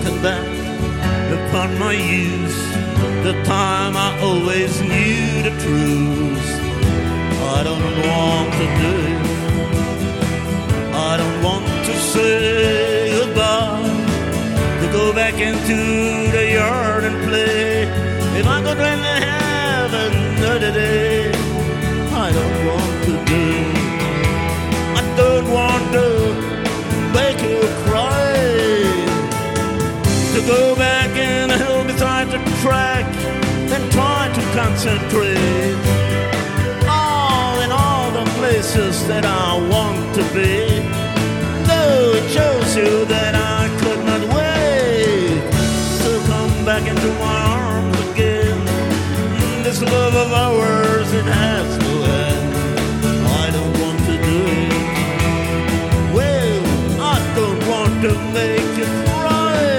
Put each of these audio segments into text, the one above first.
looking back upon my youth, the time I always knew the truth. I don't want to do it. I don't want to say goodbye, to go back into the yard and play. If I could really have another day, I don't want to do it. I don't want to make you cry, to go back in the hill beside the track and try to concentrate all in all the places that I want to be. Though it shows you that I could not wait to come back into my arms again. This love of ours, it has no end. I don't want to do it. Well, I don't want to make you cry.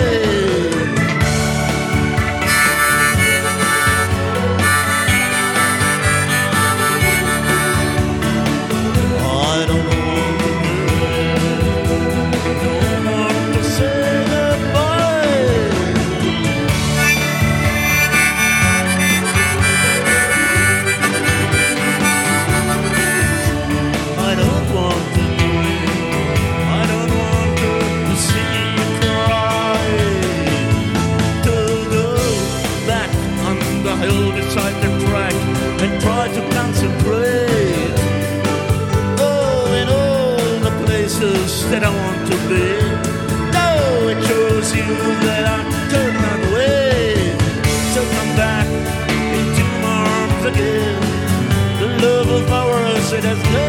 Beside the track and try to concentrate. Oh, in all the places that I want to be. No, it shows you that I could not wait to come back into my arms again. The love of ours, it has no